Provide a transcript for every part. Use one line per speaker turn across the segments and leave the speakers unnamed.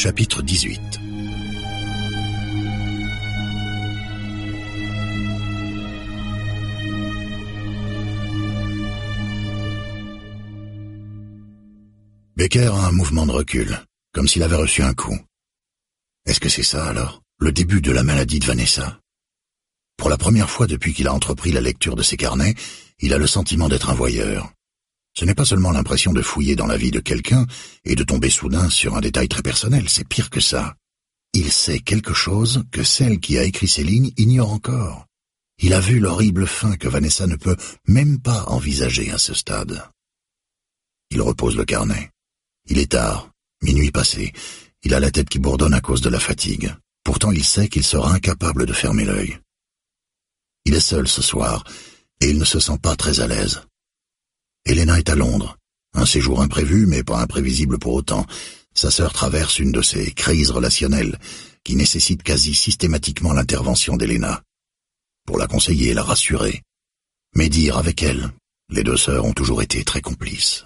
Chapitre 18. Becker a un mouvement de recul, comme s'il avait reçu un coup. Est-ce que c'est ça, alors, le début de la maladie de Vanessa? Pour la première fois depuis qu'il a entrepris la lecture de ses carnets, il a le sentiment d'être un voyeur. Ce n'est pas seulement l'impression de fouiller dans la vie de quelqu'un et de tomber soudain sur un détail très personnel, c'est pire que ça. Il sait quelque chose que celle qui a écrit ces lignes ignore encore. Il a vu l'horrible fin que Vanessa ne peut même pas envisager à ce stade. Il repose le carnet. Il est tard, minuit passé. Il a la tête qui bourdonne à cause de la fatigue. Pourtant, il sait qu'il sera incapable de fermer l'œil. Il est seul ce soir, et il ne se sent pas très à l'aise. Elena est à Londres. Un séjour imprévu, mais pas imprévisible pour autant. Sa sœur traverse une de ces crises relationnelles qui nécessitent quasi systématiquement l'intervention d'Elena. Pour la conseiller et la rassurer. Mais dire avec elle, les deux sœurs ont toujours été très complices.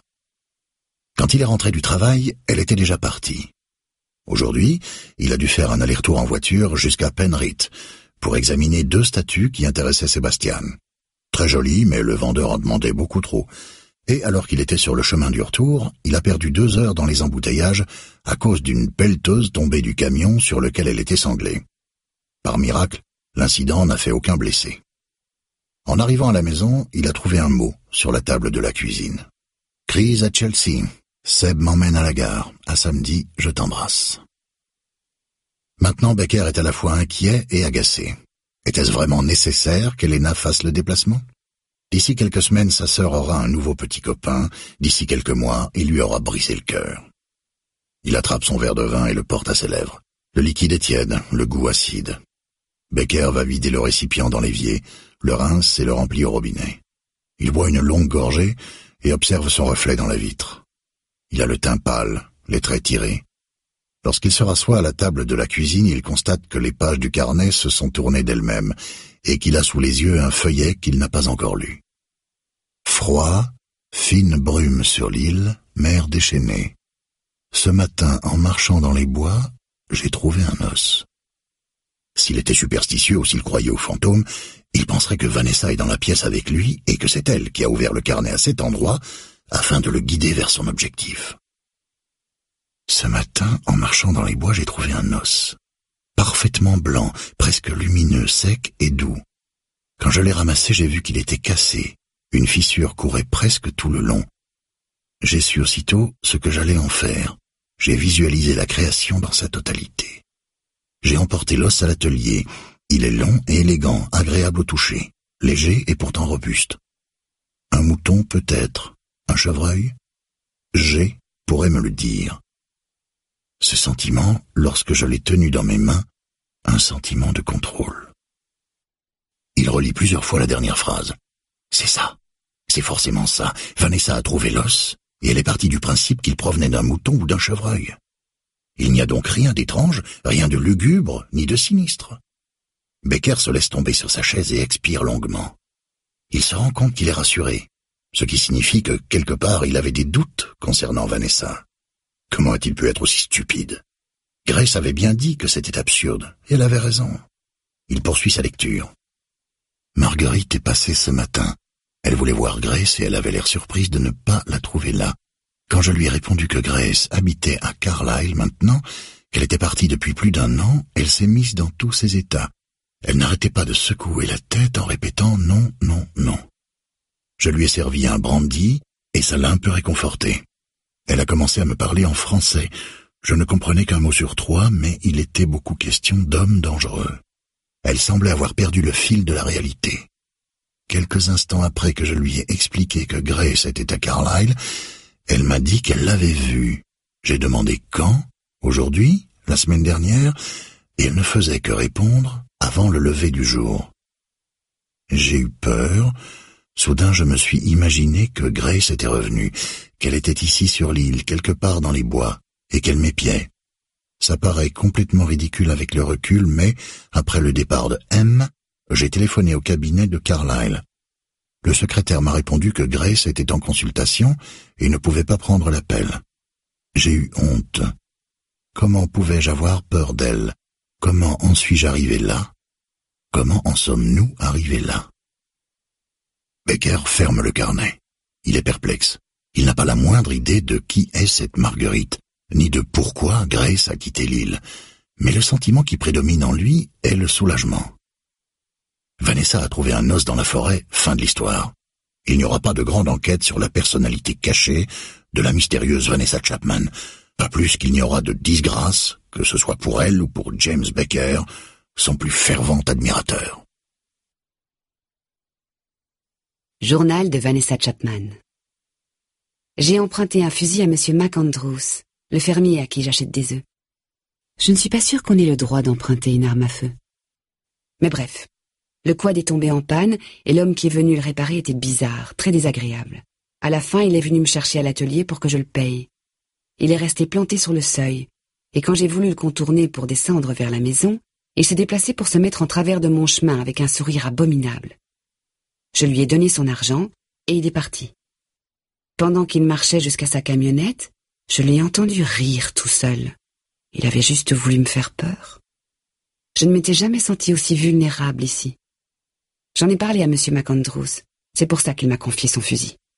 Quand il est rentré du travail, elle était déjà partie. Aujourd'hui, il a dû faire un aller-retour en voiture jusqu'à Penrith pour examiner 2 statues qui intéressaient Sébastien. Très jolies, mais le vendeur en demandait beaucoup trop. Et alors qu'il était sur le chemin du retour, il a perdu 2 heures dans les embouteillages à cause d'une pelleteuse tombée du camion sur lequel elle était sanglée. Par miracle, l'incident n'a fait aucun blessé. En arrivant à la maison, il a trouvé un mot sur la table de la cuisine. Crise à Chelsea. Seb m'emmène à la gare. À samedi, je t'embrasse. Maintenant, Becker est à la fois inquiet et agacé. Était-ce vraiment nécessaire qu'Elena fasse le déplacement? D'ici quelques semaines, sa sœur aura un nouveau petit copain. D'ici quelques mois, il lui aura brisé le cœur. Il attrape son verre de vin et le porte à ses lèvres. Le liquide est tiède, le goût acide. Becker va vider le récipient dans l'évier, le rince et le remplit au robinet. Il boit une longue gorgée et observe son reflet dans la vitre. Il a le teint pâle, les traits tirés. Lorsqu'il se rassoit à la table de la cuisine, il constate que les pages du carnet se sont tournées d'elles-mêmes et qu'il a sous les yeux un feuillet qu'il n'a pas encore lu. Froid, fine brume sur l'île, mer déchaînée. Ce matin, en marchant dans les bois, j'ai trouvé un os. S'il était superstitieux ou s'il croyait aux fantômes, il penserait que Vanessa est dans la pièce avec lui et que c'est elle qui a ouvert le carnet à cet endroit afin de le guider vers son objectif. Ce matin, en marchant dans les bois, j'ai trouvé un os. Parfaitement blanc, presque lumineux, sec et doux. Quand je l'ai ramassé, j'ai vu qu'il était cassé. Une fissure courait presque tout le long. J'ai su aussitôt ce que j'allais en faire. J'ai visualisé la création dans sa totalité. J'ai emporté l'os à l'atelier. Il est long et élégant, agréable au toucher, léger et pourtant robuste. Un mouton peut-être, un chevreuil? G pourrait me le dire. Ce sentiment, lorsque je l'ai tenu dans mes mains, un sentiment de contrôle. Il relit plusieurs fois la dernière phrase. C'est ça. C'est forcément ça. Vanessa a trouvé l'os, et elle est partie du principe qu'il provenait d'un mouton ou d'un chevreuil. Il n'y a donc rien d'étrange, rien de lugubre, ni de sinistre. Becker se laisse tomber sur sa chaise et expire longuement. Il se rend compte qu'il est rassuré, ce qui signifie que, quelque part, il avait des doutes concernant Vanessa. Comment a-t-il pu être aussi stupide? Grace avait bien dit que c'était absurde, et elle avait raison. Il poursuit sa lecture. Marguerite est passée ce matin. Elle voulait voir Grace et elle avait l'air surprise de ne pas la trouver là. Quand je lui ai répondu que Grace habitait à Carlisle maintenant, qu'elle était partie depuis plus d'1 an, elle s'est mise dans tous ses états. Elle n'arrêtait pas de secouer la tête en répétant « non, non, non ». Je lui ai servi un brandy et ça l'a un peu réconfortée. Elle a commencé à me parler en français. Je ne comprenais qu'un mot sur 3, mais il était beaucoup question d'hommes dangereux. Elle semblait avoir perdu le fil de la réalité. Quelques instants après que je lui ai expliqué que Grace était à Carlisle, elle m'a dit qu'elle l'avait vu. J'ai demandé quand, aujourd'hui, la semaine dernière, et elle ne faisait que répondre avant le lever du jour. J'ai eu peur. Soudain, je me suis imaginé que Grace était revenue, qu'elle était ici sur l'île, quelque part dans les bois, et qu'elle m'épiait. Ça paraît complètement ridicule avec le recul, mais, après le départ de M, j'ai téléphoné au cabinet de Carlisle. Le secrétaire m'a répondu que Grace était en consultation et ne pouvait pas prendre l'appel. J'ai eu honte. Comment pouvais-je avoir peur d'elle? Comment en suis-je arrivé là? Comment en sommes-nous arrivés là? Becker ferme le carnet. Il est perplexe. Il n'a pas la moindre idée de qui est cette Marguerite, ni de pourquoi Grace a quitté l'île. Mais le sentiment qui prédomine en lui est le soulagement. Vanessa a trouvé un os dans la forêt, fin de l'histoire. Il n'y aura pas de grande enquête sur la personnalité cachée de la mystérieuse Vanessa Chapman, pas plus qu'il n'y aura de disgrâce, que ce soit pour elle ou pour James Becker, son plus fervent admirateur.
Journal de Vanessa Chapman. J'ai emprunté un fusil à Monsieur McAndrews, le fermier à qui j'achète des œufs. Je ne suis pas sûre qu'on ait le droit d'emprunter une arme à feu. Mais bref, le quad est tombé en panne et l'homme qui est venu le réparer était bizarre, très désagréable. À la fin, il est venu me chercher à l'atelier pour que je le paye. Il est resté planté sur le seuil, et quand j'ai voulu le contourner pour descendre vers la maison, il s'est déplacé pour se mettre en travers de mon chemin avec un sourire abominable. Je lui ai donné son argent et il est parti. Pendant qu'il marchait jusqu'à sa camionnette, je l'ai entendu rire tout seul. Il avait juste voulu me faire peur. Je ne m'étais jamais sentie aussi vulnérable ici. J'en ai parlé à Monsieur McAndrews. C'est pour ça qu'il m'a confié son fusil.